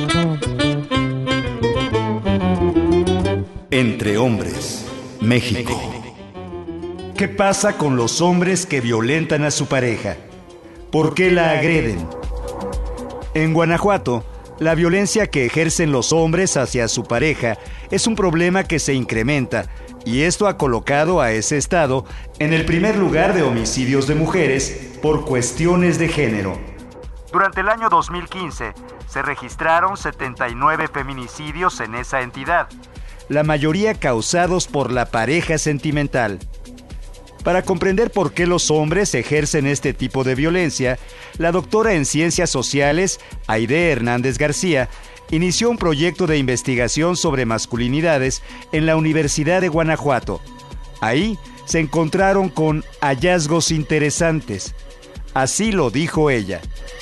Entre hombres, México. ¿Qué pasa con los hombres que violentan a su pareja? ¿Por qué la agreden? En Guanajuato, la violencia que ejercen los hombres hacia su pareja es un problema que se incrementa, y esto ha colocado a ese estado en el primer lugar de homicidios de mujeres por cuestiones de género. Durante el año 2015 se registraron 79 feminicidios en esa entidad, la mayoría causados por la pareja sentimental. Para comprender por qué los hombres ejercen este tipo de violencia, la doctora en Ciencias Sociales, Aide Hernández García, inició un proyecto de investigación sobre masculinidades en la Universidad de Guanajuato. Ahí se encontraron con hallazgos interesantes. Así lo dijo ella.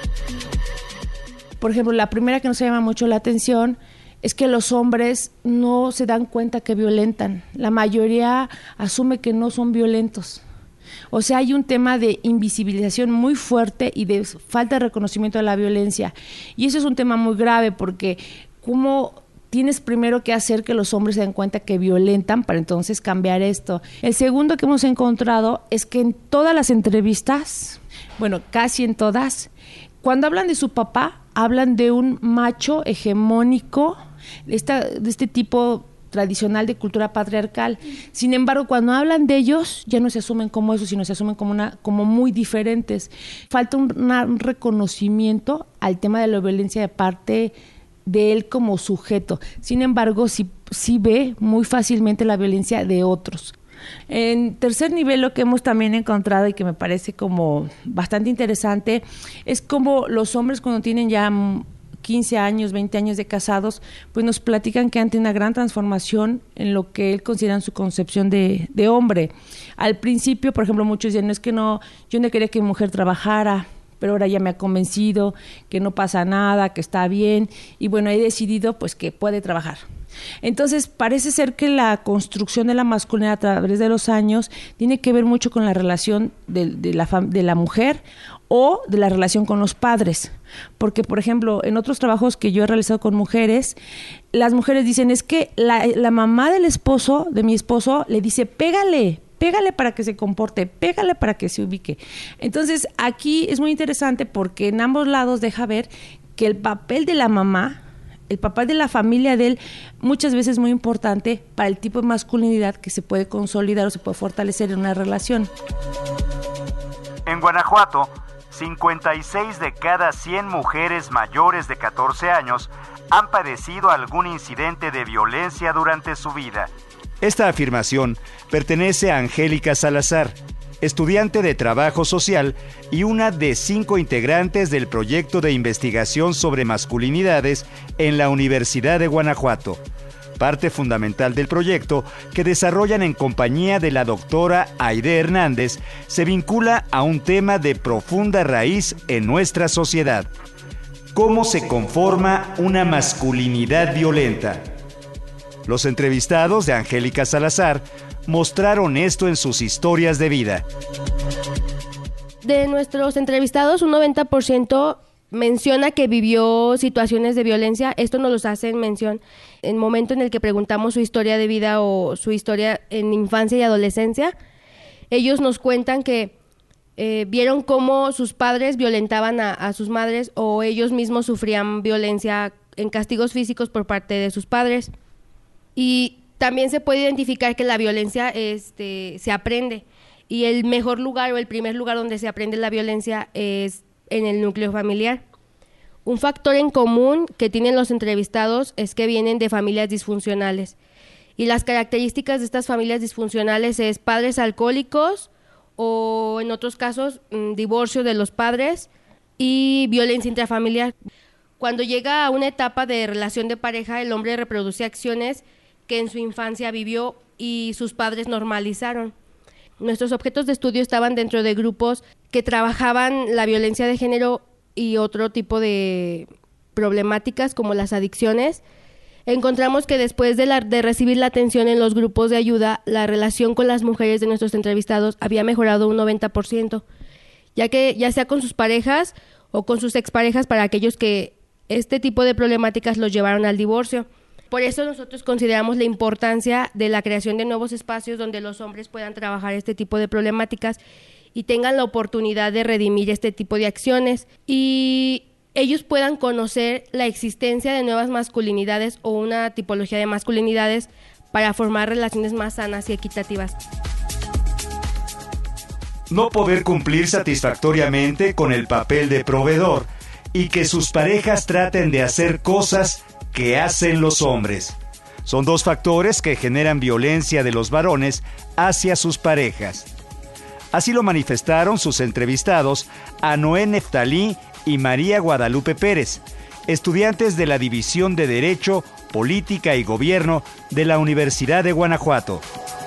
Por ejemplo, la primera que nos llama mucho la atención es que los hombres no se dan cuenta que violentan. La mayoría asume que no son violentos. O sea, hay un tema de invisibilización muy fuerte y de falta de reconocimiento de la violencia. Y eso es un tema muy grave porque ¿cómo tienes primero que hacer que los hombres se den cuenta que violentan para entonces cambiar esto? El segundo que hemos encontrado es que en todas las entrevistas, bueno, casi en todas, cuando hablan de su papá, hablan de un macho hegemónico, de este tipo tradicional de cultura patriarcal. Sin embargo, cuando hablan de ellos, ya no se asumen como eso, sino se asumen como muy diferentes. Falta un reconocimiento al tema de la violencia de parte de él como sujeto. Sin embargo, sí ve muy fácilmente la violencia de otros. En tercer nivel, lo que hemos también encontrado y que me parece como bastante interesante es como los hombres cuando tienen ya 15 años, 20 años de casados, pues nos platican que han tenido una gran transformación en lo que él considera su concepción de hombre. Al principio, por ejemplo, muchos dicen, yo no quería que mi mujer trabajara, pero ahora ya me ha convencido que no pasa nada, que está bien, y bueno, he decidido pues que puede trabajar. Entonces, parece ser que la construcción de la masculinidad a través de los años tiene que ver mucho con la relación de la mujer o de la relación con los padres. Porque, por ejemplo, en otros trabajos que yo he realizado con mujeres, las mujeres dicen, es que la mamá del esposo, de mi esposo, le dice, pégale para que se comporte, pégale para que se ubique. Entonces, aquí es muy interesante porque en ambos lados deja ver que el papel de la mamá, el papel de la familia de él, muchas veces es muy importante para el tipo de masculinidad que se puede consolidar o se puede fortalecer en una relación. En Guanajuato, 56 de cada 100 mujeres mayores de 14 años han padecido algún incidente de violencia durante su vida. Esta afirmación pertenece a Angélica Salazar, estudiante de Trabajo Social y una de 5 integrantes del proyecto de investigación sobre masculinidades en la Universidad de Guanajuato. Parte fundamental del proyecto, que desarrollan en compañía de la doctora Aide Hernández, se vincula a un tema de profunda raíz en nuestra sociedad: ¿cómo se conforma una masculinidad violenta? Los entrevistados de Angélica Salazar mostraron esto en sus historias de vida. De nuestros entrevistados, un 90% menciona que vivió situaciones de violencia. Esto nos lo hacen mención en el momento en el que preguntamos su historia de vida o su historia en infancia y adolescencia. Ellos nos cuentan que vieron cómo sus padres violentaban a sus madres o ellos mismos sufrían violencia en castigos físicos por parte de sus padres. Y también se puede identificar que la violencia se aprende, y el mejor lugar o el primer lugar donde se aprende la violencia es en el núcleo familiar. Un factor en común que tienen los entrevistados es que vienen de familias disfuncionales, y las características de estas familias disfuncionales es padres alcohólicos o en otros casos divorcio de los padres y violencia intrafamiliar. Cuando llega a una etapa de relación de pareja, el hombre reproduce acciones que en su infancia vivió y sus padres normalizaron. Nuestros objetos de estudio estaban dentro de grupos que trabajaban la violencia de género y otro tipo de problemáticas como las adicciones. Encontramos que después de recibir la atención en los grupos de ayuda, la relación con las mujeres de nuestros entrevistados había mejorado un 90%, ya sea con sus parejas o con sus exparejas para aquellos que este tipo de problemáticas los llevaron al divorcio. Por eso nosotros consideramos la importancia de la creación de nuevos espacios donde los hombres puedan trabajar este tipo de problemáticas y tengan la oportunidad de redimir este tipo de acciones y ellos puedan conocer la existencia de nuevas masculinidades o una tipología de masculinidades para formar relaciones más sanas y equitativas. No poder cumplir satisfactoriamente con el papel de proveedor y que sus parejas traten de hacer cosas que hacen los hombres. Son dos factores que generan violencia de los varones hacia sus parejas. Así lo manifestaron sus entrevistados a Noé Neftalí y María Guadalupe Pérez, estudiantes de la División de Derecho, Política y Gobierno de la Universidad de Guanajuato.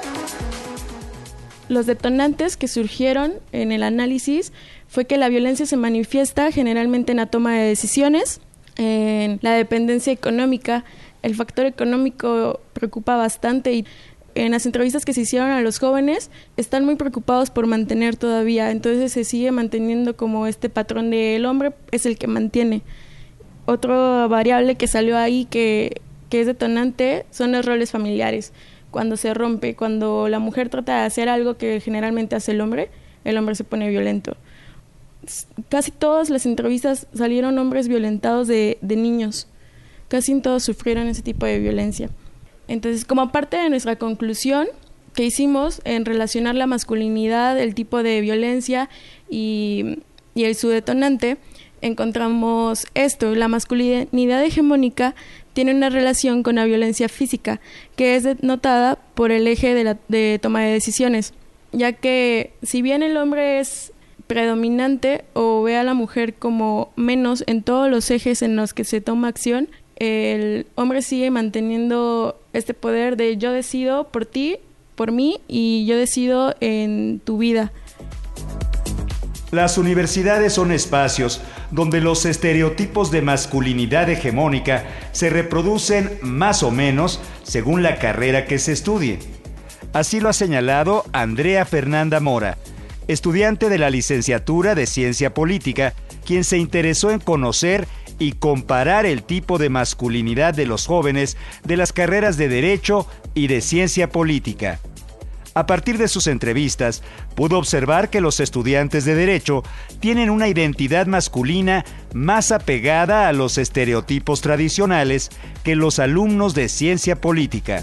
Los detonantes que surgieron en el análisis fue que la violencia se manifiesta generalmente en la toma de decisiones, en la dependencia económica. El factor económico preocupa bastante y en las entrevistas que se hicieron a los jóvenes están muy preocupados por mantener todavía, entonces se sigue manteniendo como este patrón de el hombre es el que mantiene. Otra variable que salió ahí que es detonante son los roles familiares. Cuando se rompe, cuando la mujer trata de hacer algo que generalmente hace el hombre se pone violento. Casi todas las entrevistas salieron hombres violentados de niños. Casi todos sufrieron ese tipo de violencia. Entonces, como parte de nuestra conclusión que hicimos en relacionar la masculinidad, el tipo de violencia y su detonante, encontramos esto: la masculinidad hegemónica tiene una relación con la violencia física, que es denotada por el eje de toma de decisiones, ya que si bien el hombre es predominante o ve a la mujer como menos en todos los ejes en los que se toma acción, el hombre sigue manteniendo este poder de yo decido por ti, por mí, y yo decido en tu vida. Las universidades son espacios donde los estereotipos de masculinidad hegemónica se reproducen más o menos según la carrera que se estudie. Así lo ha señalado Andrea Fernanda Mora, estudiante de la licenciatura de Ciencia Política, quien se interesó en conocer y comparar el tipo de masculinidad de los jóvenes de las carreras de Derecho y de Ciencia Política. A partir de sus entrevistas, pudo observar que los estudiantes de Derecho tienen una identidad masculina más apegada a los estereotipos tradicionales que los alumnos de Ciencia Política.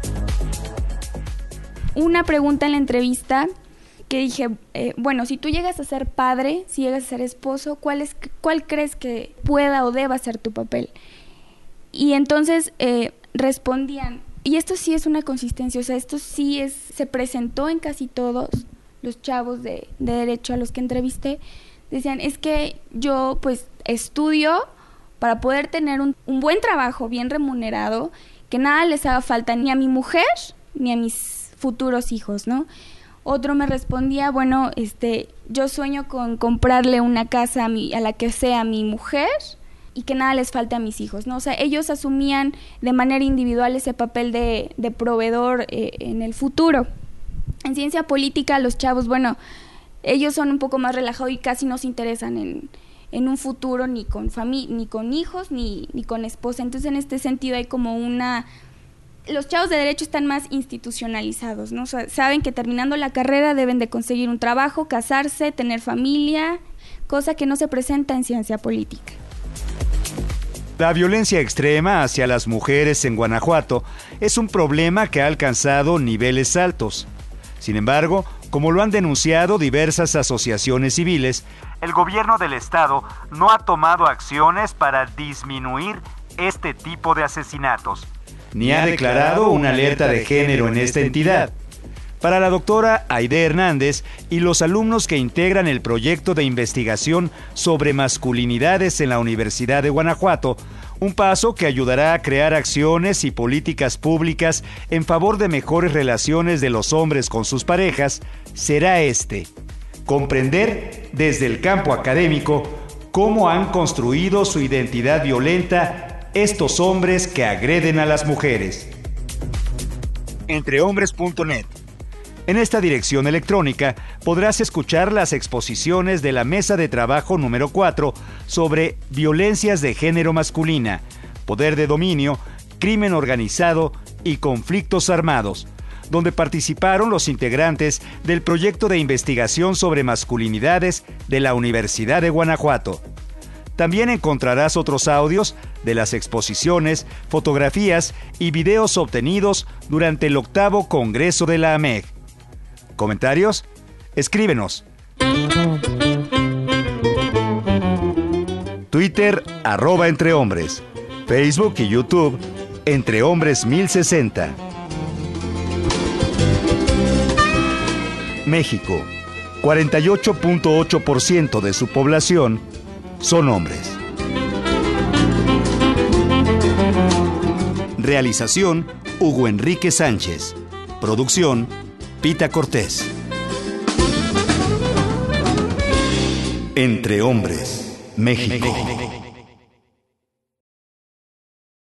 Una pregunta en la entrevista que dije, bueno, si tú llegas a ser padre, si llegas a ser esposo, ¿cuál crees que pueda o deba ser tu papel? Y entonces respondían, y esto sí es una consistencia, o sea, esto sí se presentó en casi todos los chavos de Derecho a los que entrevisté, decían, es que yo pues estudio para poder tener un buen trabajo, bien remunerado, que nada les haga falta ni a mi mujer ni a mis futuros hijos, ¿no? Otro me respondía, bueno, yo sueño con comprarle una casa a la que sea mi mujer y que nada les falte a mis hijos, ¿no? O sea, ellos asumían de manera individual ese papel de proveedor en el futuro. En Ciencia Política, los chavos, bueno, ellos son un poco más relajados y casi no se interesan en un futuro ni con ni con hijos, ni con esposa. Entonces, en este sentido hay como los chavos de Derecho están más institucionalizados, ¿no? O sea, saben que terminando la carrera deben de conseguir un trabajo, casarse, tener familia, cosa que no se presenta en Ciencia Política. La violencia extrema hacia las mujeres en Guanajuato es un problema que ha alcanzado niveles altos. Sin embargo, como lo han denunciado diversas asociaciones civiles, el gobierno del estado no ha tomado acciones para disminuir este tipo de asesinatos, ni ha declarado una alerta de género en esta entidad. Para la doctora Aide Hernández y los alumnos que integran el proyecto de investigación sobre masculinidades en la Universidad de Guanajuato, un paso que ayudará a crear acciones y políticas públicas en favor de mejores relaciones de los hombres con sus parejas, será comprender desde el campo académico cómo han construido su identidad violenta estos hombres que agreden a las mujeres. Entrehombres.net. En esta dirección electrónica podrás escuchar las exposiciones de la Mesa de Trabajo número 4 sobre violencias de género masculina, poder de dominio, crimen organizado y conflictos armados, donde participaron los integrantes del proyecto de investigación sobre masculinidades de la Universidad de Guanajuato. También encontrarás otros audios de las exposiciones, fotografías y videos obtenidos durante el 8º Congreso de la AMEG. ¿Comentarios? Escríbenos. Twitter, @entrehombres. Facebook y YouTube, Entre Hombres 1060. México, 48.8% de su población son hombres. Realización, Hugo Enrique Sánchez. Producción, Pita Cortés. Entre Hombres, México.